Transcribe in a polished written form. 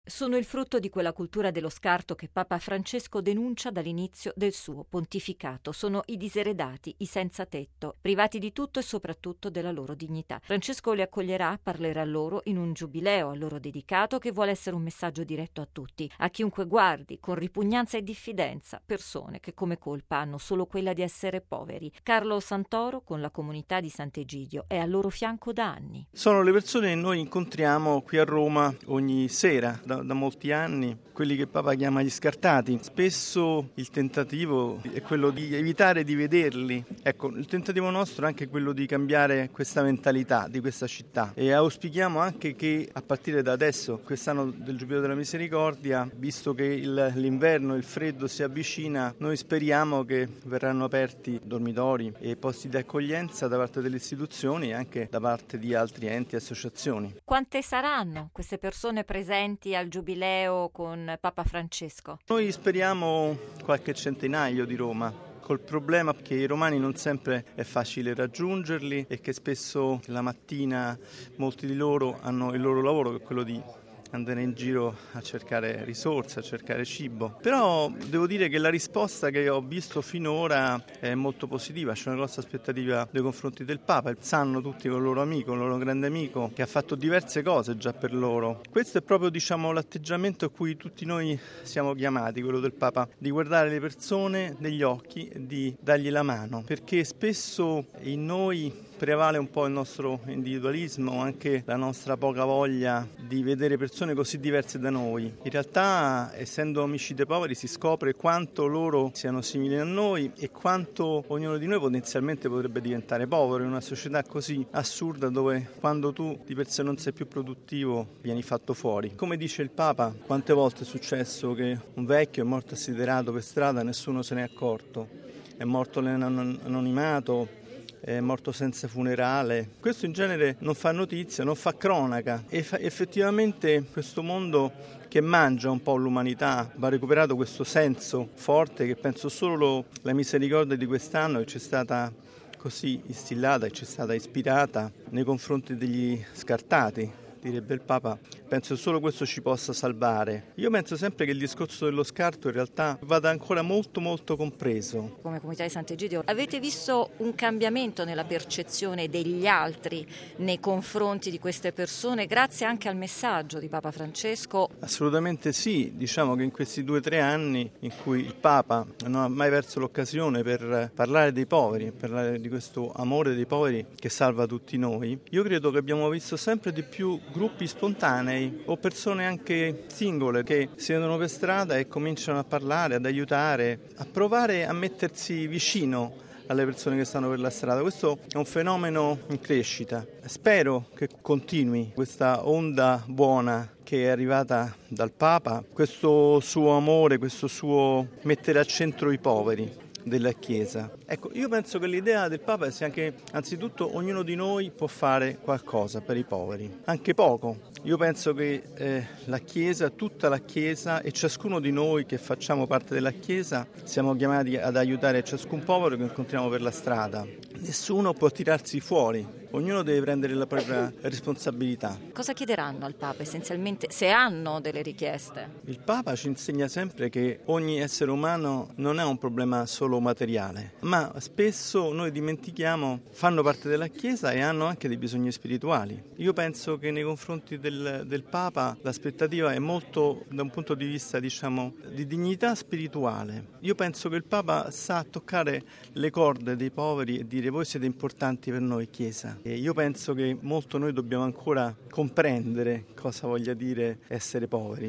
sono il frutto di quella cultura dello scarto che Papa Francesco denuncia dall'inizio del suo pontificato. Sono i diseredati, i senza tetto, privati di tutto e soprattutto della loro dignità. Francesco li accoglierà, parlerà loro in un giubileo a loro dedicato che vuole essere un messaggio diretto a tutti, a chiunque guardi con ripugnanza e diffidenza persone che come colpa hanno solo quella di essere poveri. Carlo Santoro, con la comunità di Sant'Egidio, è al loro fianco da anni. Sono le persone che noi incontriamo qui a Roma ogni sera, da molti anni, quelli che Papa chiama gli scartati. Spesso il tentativo è quello di evitare di vederli. Ecco, il tentativo nostro è anche quello di cambiare questa mentalità di questa città e auspichiamo anche che a partire da adesso, quest'anno del Giubileo della Misericordia, visto che l'inverno, il freddo si avvicina, noi speriamo che verranno aperti dormitori e posti di accoglienza da parte delle istituzioni e anche da parte di altri enti e associazioni. Quante saranno queste persone presenti al Giubileo con Papa Francesco? Noi speriamo qualche centinaio di Roma, col problema che i romani non sempre è facile raggiungerli e che spesso la mattina molti di loro hanno il loro lavoro, che è quello di andare in giro a cercare risorse, a cercare cibo. Però devo dire che la risposta che ho visto finora è molto positiva, c'è una grossa aspettativa nei confronti del Papa. Sanno tutti con il loro amico, il loro grande amico, che ha fatto diverse cose già per loro. Questo è proprio, l'atteggiamento a cui tutti noi siamo chiamati, quello del Papa, di guardare le persone negli occhi e di dargli la mano, perché spesso in noi prevale un po' il nostro individualismo, anche la nostra poca voglia di vedere persone così diverse da noi. In realtà, essendo amici dei poveri, si scopre quanto loro siano simili a noi e quanto ognuno di noi potenzialmente potrebbe diventare povero in una società così assurda dove quando tu di per sé non sei più produttivo vieni fatto fuori. Come dice il Papa, quante volte è successo che un vecchio è morto assiderato per strada e nessuno se ne è accorto, è morto nell'anonimato, è morto senza funerale. Questo in genere non fa notizia, non fa cronaca e effettivamente questo mondo che mangia un po' l'umanità va recuperato questo senso forte che penso solo la misericordia di quest'anno che ci è stata così instillata e ci è stata ispirata nei confronti degli scartati, direbbe il Papa. Penso che solo questo ci possa salvare. Io penso sempre che il discorso dello scarto in realtà vada ancora molto molto compreso. Come comunità di Sant'Egidio avete visto un cambiamento nella percezione degli altri nei confronti di queste persone grazie anche al messaggio di Papa Francesco? Assolutamente sì, diciamo che in questi 2 o 3 anni in cui il Papa non ha mai perso l'occasione per parlare dei poveri, parlare di questo amore dei poveri che salva tutti noi, io credo che abbiamo visto sempre di più gruppi spontanei o persone anche singole che si vedono per strada e cominciano a parlare, ad aiutare, a provare a mettersi vicino alle persone che stanno per la strada. Questo è un fenomeno in crescita. Spero che continui questa onda buona che è arrivata dal Papa, questo suo amore, questo suo mettere al centro i poveri della Chiesa. Ecco, io penso che l'idea del Papa sia che anzitutto ognuno di noi può fare qualcosa per i poveri, anche poco. Io penso che la Chiesa, tutta la Chiesa e ciascuno di noi che facciamo parte della Chiesa siamo chiamati ad aiutare ciascun povero che incontriamo per la strada. Nessuno può tirarsi fuori, ognuno deve prendere la propria responsabilità. Cosa chiederanno al Papa essenzialmente, se hanno delle richieste? Il Papa ci insegna sempre che ogni essere umano non è un problema solo materiale, ma spesso noi dimentichiamo, fanno parte della Chiesa e hanno anche dei bisogni spirituali. Io penso che nei confronti del Papa l'aspettativa è molto da un punto di vista, di dignità spirituale. Io penso che il Papa sa toccare le corde dei poveri e dire: voi siete importanti per noi Chiesa. E io penso che molto noi dobbiamo ancora comprendere cosa voglia dire essere poveri.